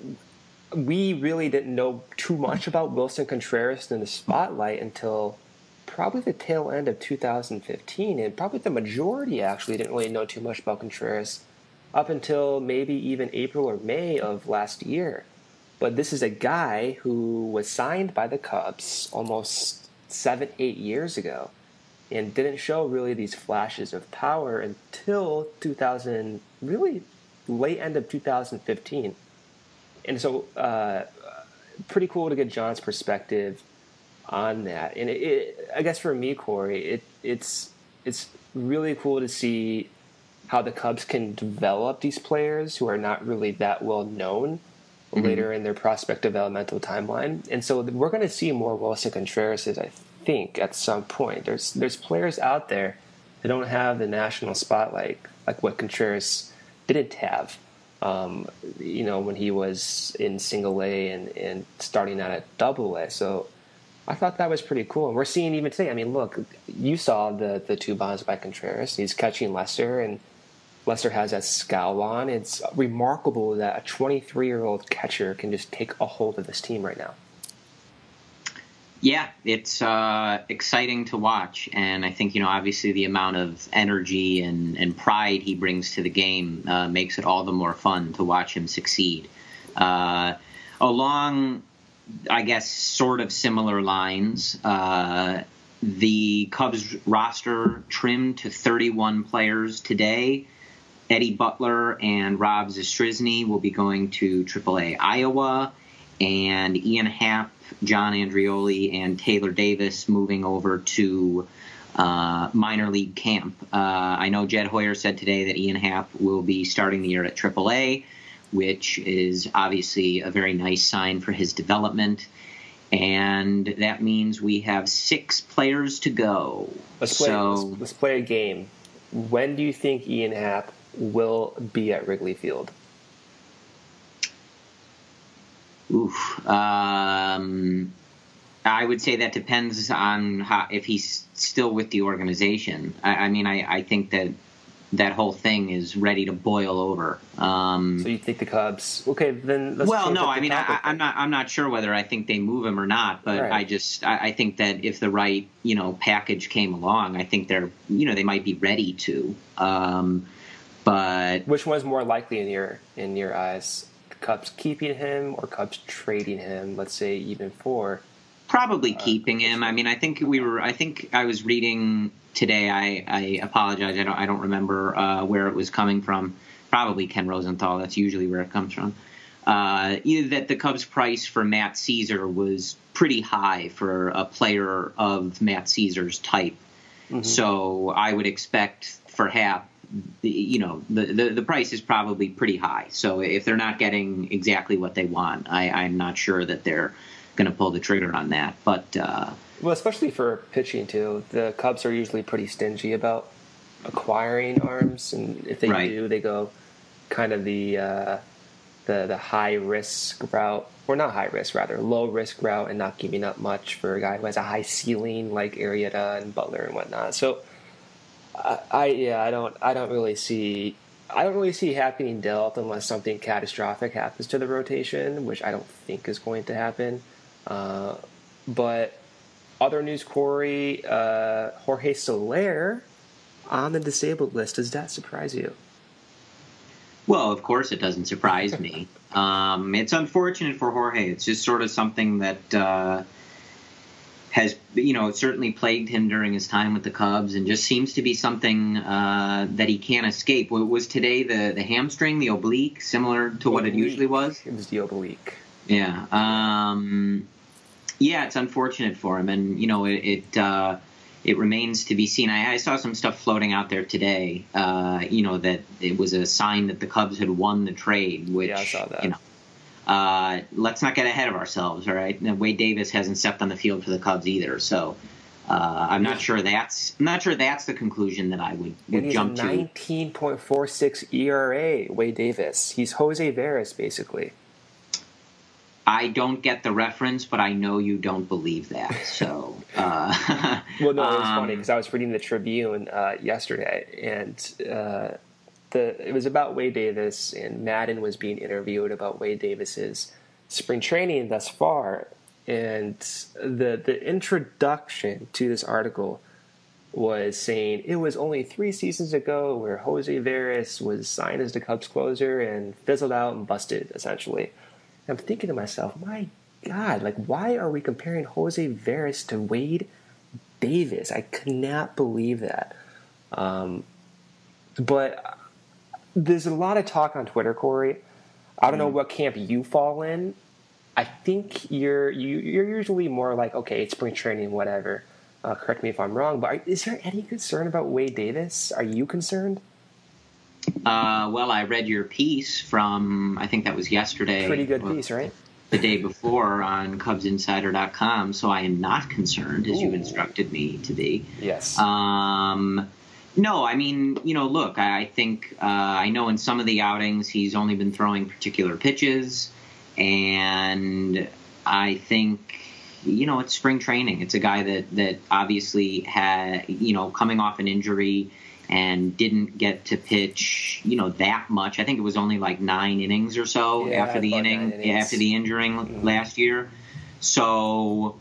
we really didn't know too much about Wilson Contreras in the spotlight until probably the tail end of two thousand fifteen, and probably the majority actually didn't really know too much about Contreras up until maybe even April or May of last year. But this is a guy who was signed by the Cubs almost seven, eight years ago and didn't show really these flashes of power until two thousand, really late end of two thousand fifteen. And so uh, pretty cool to get John's perspective on that. And it, it, I guess for me, Corey, it, it's it's really cool to see how the Cubs can develop these players who are not really that well known mm-hmm. later in their prospect developmental timeline. And so we're going to see more Willson Contreras, I think, at some point. There's there's players out there that don't have the national spotlight like what Contreras didn't have, um, you know, when he was in single A and, and starting out at double A. So I thought that was pretty cool. And we're seeing even today, I mean, look, you saw the, the two bombs by Contreras. He's catching Lester, and Lester has that scowl on. It's remarkable that a twenty-three-year-old catcher can just take a hold of this team right now. Yeah, it's uh, exciting to watch. And I think, you know, obviously the amount of energy and, and pride he brings to the game uh, makes it all the more fun to watch him succeed. Uh, along... I guess, sort of similar lines. Uh, the Cubs roster trimmed to thirty-one players today. Eddie Butler and Rob Zastryzny will be going to triple A Iowa, and Ian Happ, John Andreoli, and Taylor Davis moving over to uh, minor league camp. Uh, I know Jed Hoyer said today that Ian Happ will be starting the year at triple A, which is obviously a very nice sign for his development. And that means we have six players to go. Let's play, so, let's, let's play a game. When do you think Ian Happ will be at Wrigley Field? Oof. Um, I would say that depends on how, if he's still with the organization. I, I mean, I, I think that that whole thing is ready to boil over. Um, so you think the Cubs? Okay, then. Let's well, no, I mean, I, I'm not. I'm not sure whether I think they move him or not, but right. I just, I, I think that if the right, you know, package came along, I think they're, you know, they might be ready to. Um, but which one's more likely in your in your eyes? The Cubs keeping him or Cubs trading him? Let's say even for. Probably keeping uh, him. I mean, I think we were. I think I was reading today. I, I apologize. I don't. I don't remember uh, where it was coming from. Probably Ken Rosenthal. That's usually where it comes from. Uh, either that the Cubs' price for Matt Caesar was pretty high for a player of Matt Caesar's type. Mm-hmm. So I would expect for Happ, you know, the, the the price is probably pretty high. So if they're not getting exactly what they want, I, I'm not sure that they're going to pull the trigger on that. But uh, well, especially for pitching too, the Cubs are usually pretty stingy about acquiring arms, and if they right. do, they go kind of the uh, the the high risk route, or not high risk, rather low risk route, and not giving up much for a guy who has a high ceiling like Arrieta and Butler and whatnot. So, I, I yeah, I don't I don't really see. I don't really see Happ being dealt unless something catastrophic happens to the rotation, which I don't think is going to happen. Uh, but other news, Corey, uh, Jorge Soler on the disabled list. Does that surprise you? Well, of course it doesn't surprise me. Um, it's unfortunate for Jorge. It's just sort of something that uh, has, you know, certainly plagued him during his time with the Cubs, and just seems to be something uh, that he can't escape. Was today the, the hamstring, the oblique, similar to what oblique. It usually was? It was the oblique. Yeah. Um, yeah, it's unfortunate for him. And, you know, it it, uh, it remains to be seen. I, I saw some stuff floating out there today, uh, you know, that it was a sign that the Cubs had won the trade, which, yeah, I saw that. you know, uh, let's not get ahead of ourselves, all right? Wade Davis hasn't stepped on the field for the Cubs either, so uh, I'm not sure that's I'm not sure that's the conclusion that I would, would and jump he's a to. nineteen point four six E R A, Wade Davis. He's Jose Veras, basically. I don't get the reference, but I know you don't believe that. So, uh, well, no, it was um, funny because I was reading the Tribune uh, yesterday, and uh, the it was about Wade Davis, and Madden was being interviewed about Wade Davis's spring training thus far, and the the introduction to this article was saying it was only three seasons ago where Jose Veras was signed as the Cubs closer and fizzled out and busted, essentially. I'm thinking to myself, my God, like, why are we comparing Jose Veras to Wade Davis? I could not believe that. Um, but there's a lot of talk on Twitter, Corey. I don't know what camp you fall in. I think you're you, you're usually more like, okay, it's spring training, whatever. Uh, correct me if I'm wrong, but are, is there any concern about Wade Davis? Are you concerned? Uh, well, I read your piece from, I think that was yesterday. Pretty good piece, right? The day before on Cubs Insider dot com, so I am not concerned, as Ooh. you instructed me to be. Yes. Um, no, I mean, you know, look, I, I think, uh, I know in some of the outings he's only been throwing particular pitches, and I think, you know, it's spring training. It's a guy that, that obviously had, you know, coming off an injury and didn't get to pitch, you know, that much. I think it was only like nine innings or so yeah, after the inning, after the injuring mm-hmm. last year. So,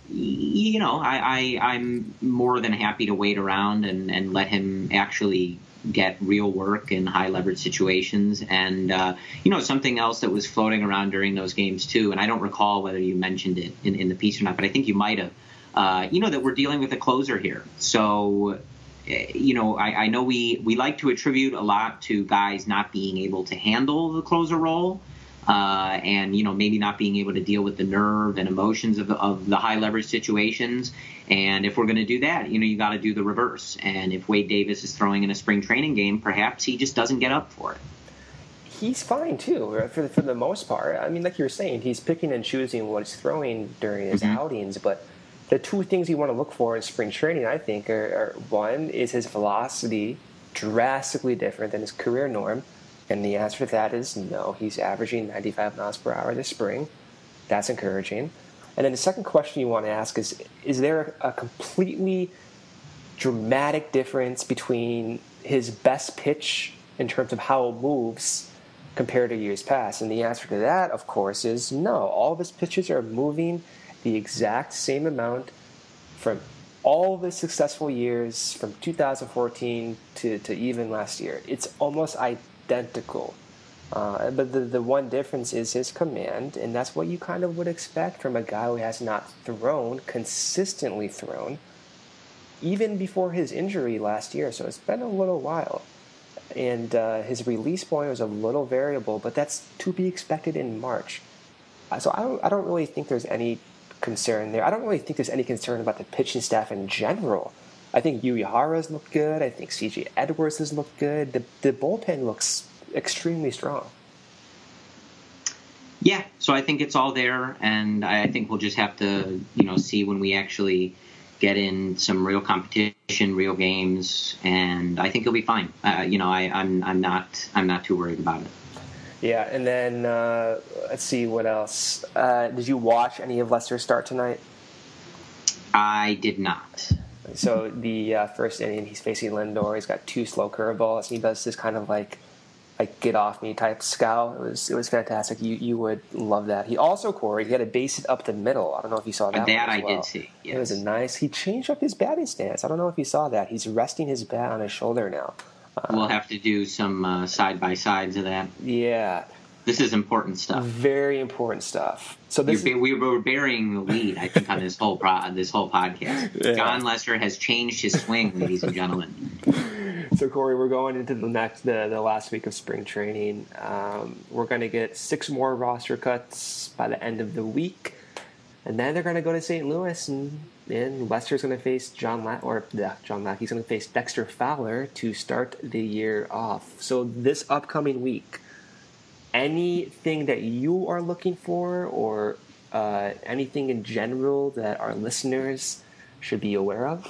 you know, I, I, I'm more than happy to wait around and, and let him actually get real work in high leverage situations. And, uh, you know, something else that was floating around during those games too, and I don't recall whether you mentioned it in, in the piece or not, but I think you might have, uh, you know, that we're dealing with a closer here. So, you know, I, I know we, we like to attribute a lot to guys not being able to handle the closer role uh, and, you know, maybe not being able to deal with the nerve and emotions of the, of the high leverage situations. And if we're going to do that, you know, you got to do the reverse. And if Wade Davis is throwing in a spring training game, perhaps he just doesn't get up for it. He's fine, too, for the, for the most part. I mean, like you were saying, he's picking and choosing what he's throwing during his mm-hmm. outings, but the two things you want to look for in spring training, I think, are, are one is his velocity drastically different than his career norm. And the answer to that is no. He's averaging ninety-five miles per hour this spring. That's encouraging. And then the second question you want to ask is, is there a completely dramatic difference between his best pitch in terms of how it moves compared to years past? And the answer to that, of course, is no. All of his pitches are moving the exact same amount from all of his successful years from two thousand fourteen to, to even last year. It's almost identical. Uh, but the, the one difference is his command, and that's what you kind of would expect from a guy who has not thrown, consistently thrown, even before his injury last year. So it's been a little while. And uh, his release point was a little variable, but that's to be expected in March. So I don't, I don't really think there's any concern there. I don't really think there's any concern about the pitching staff in general. I think Uehara's looked good. I think C J Edwards has looked good. The, the bullpen looks extremely strong. Yeah, so I think it's all there, and I think we'll just have to, you know, see when we actually get in some real competition, real games, and I think it'll be fine. Uh, you know, I, I'm I'm not I'm not too worried about it. Yeah, and then uh, let's see what else. Uh, did you watch any of Lester's start tonight? I did not. So the uh, first inning, he's facing Lindor. He's got two slow curveballs. He does this kind of like like get off me type scowl. It was it was fantastic. You you would love that. He also, Corey, he had a base hit up the middle. I don't know if you saw that. That one as I well. did see. Yes. It was a nice. He changed up his batting stance. I don't know if you saw that. He's resting his bat on his shoulder now. We'll have to do some uh, side-by-sides of that. Yeah. This is important stuff. Very important stuff. So this is, we were burying the lead, I think, on this whole pro, this whole podcast. Yeah. John Lester has changed his swing, ladies and gentlemen. So, Corey, we're going into the next, the, the last week of spring training. Um, we're going to get six more roster cuts by the end of the week, and then they're going to go to Saint Louis, and, and Lester's going to face John La- or yeah, John Lackey. He's going to face Dexter Fowler to start the year off. So, this upcoming week, anything that you are looking for, or uh, anything in general that our listeners should be aware of?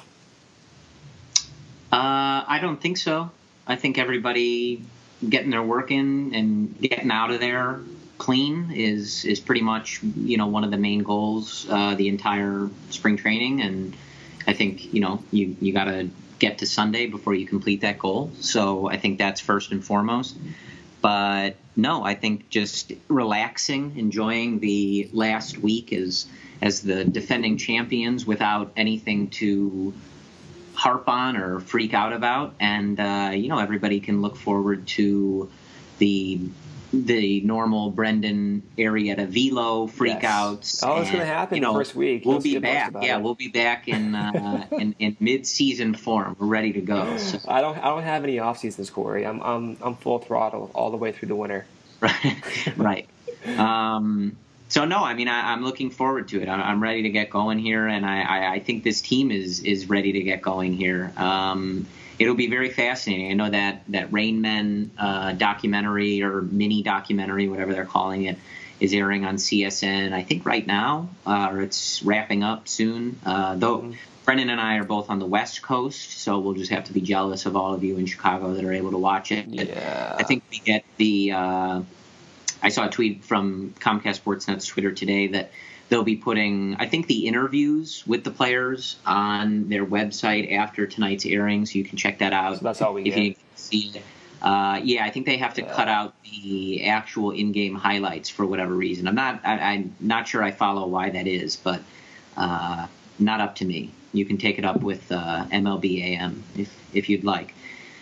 Uh, I don't think so. I think everybody getting their work in and getting out of there clean is is pretty much, you know, one of the main goals uh, the entire spring training. And I think, you know, you, you got to get to Sunday before you complete that goal. So I think that's first and foremost. But no, I think just relaxing, enjoying the last week as as the defending champions without anything to harp on or freak out about, and uh, you know, everybody can look forward to the the normal Brendan Arrieta velo freakouts. Yes. Oh, it's going to happen you know, the first week. We'll be back. Yeah, it. we'll be back in uh, in, in mid-season form. We're ready to go. So. I don't I don't have any off seasons, Corey. I'm I'm I'm full throttle all the way through the winter. Right. Um, so no, I mean, I, I'm looking forward to it. I'm, I'm ready to get going here, and I, I, I think this team is is ready to get going here. Um, it'll be very fascinating. I know that that Rain Men uh, documentary or mini documentary, whatever they're calling it, is airing on C S N. I think right now, uh, or it's wrapping up soon. Uh, though mm-hmm. Brendan and I are both on the West Coast, so we'll just have to be jealous of all of you in Chicago that are able to watch it. Yeah. I think we get the. Uh, I saw a tweet from Comcast Sportsnet's Twitter today that they'll be putting, I think, the interviews with the players on their website after tonight's airing, so you can check that out. So that's all we if get. You can see it. Uh, yeah, I think they have to yeah. cut out the actual in-game highlights for whatever reason. I'm not, I, I'm not sure I follow why that is, but uh, not up to me. You can take it up with uh, M L B A M if if you'd like.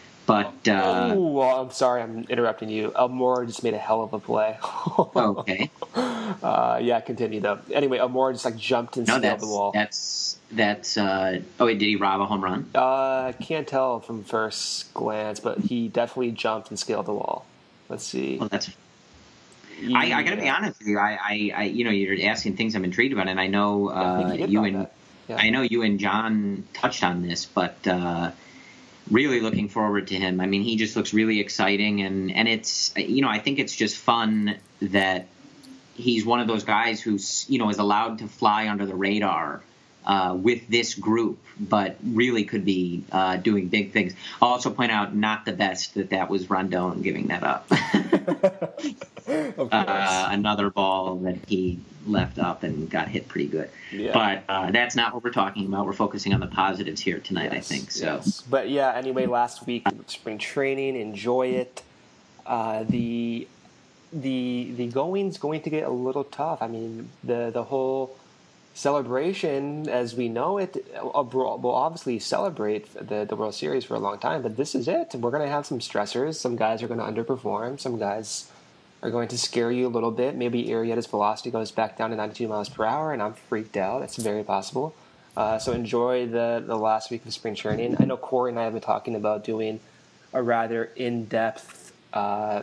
But uh, oh, well, I'm sorry, I'm interrupting you. Almora just made a hell of a play. Okay. Uh, yeah, continue though. Anyway, Almora just like jumped and no, scaled that's, the wall. That's that's. Uh, oh, wait, did he rob a home run? Uh, can't tell from first glance, but he definitely jumped and scaled the wall. Let's see. Well, that's. Yeah. I, I got to be honest with you. I, I, I, you know, you're asking things I'm intrigued about, and I know uh, yeah, I you and yeah. I know you and John touched on this, but. Uh, Really looking forward to him. I mean, he just looks really exciting, and, and it's, you know, I think it's just fun that he's one of those guys who's, you know, is allowed to fly under the radar uh, with this group, but really could be uh, doing big things. I'll also point out, not the best that that was Rondon giving that up. Of course. Uh, another ball that he left up and got hit pretty good. Yeah. But uh, that's not what we're talking about. We're focusing on the positives here tonight, yes, I think. So. Yes. But yeah, anyway, last week, spring training, enjoy it. Uh, the the the going's going to get a little tough. I mean, the the whole celebration, as we know it, will obviously celebrate the, the World Series for a long time, but this is it. We're going to have some stressors. Some guys are going to underperform. Some guys are going to scare you a little bit. Maybe Arrieta's velocity goes back down to ninety-two miles per hour, and I'm freaked out. That's very possible. Uh, so enjoy the, the last week of spring training. I know Corey and I have been talking about doing a rather in-depth uh,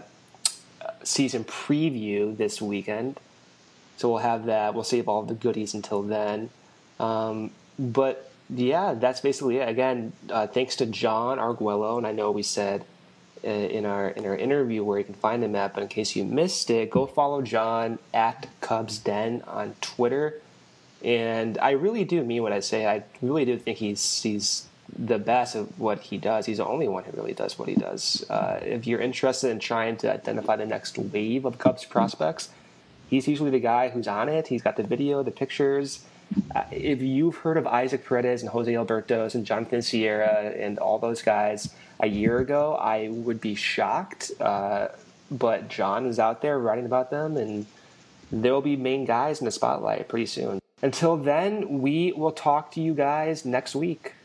season preview this weekend. So we'll have that. We'll save all the goodies until then. Um, but, yeah, that's basically it. Again, uh, thanks to John Arguello, and I know we said in our in our interview where you can find him at, but in case you missed it, go follow John at Cubs Den on Twitter. And I really do mean what I say. I really do think he's he's the best at what he does. He's the only one who really does what he does. Uh, if you're interested in trying to identify the next wave of Cubs prospects, he's usually the guy who's on it. He's got the video, the pictures. Uh, if you've heard of Isaac Paredes and Jose Albertos and Jonathan Sierra and all those guys a year ago, I would be shocked. Uh, but John is out there writing about them, and there will be main guys in the spotlight pretty soon. Until then, we will talk to you guys next week.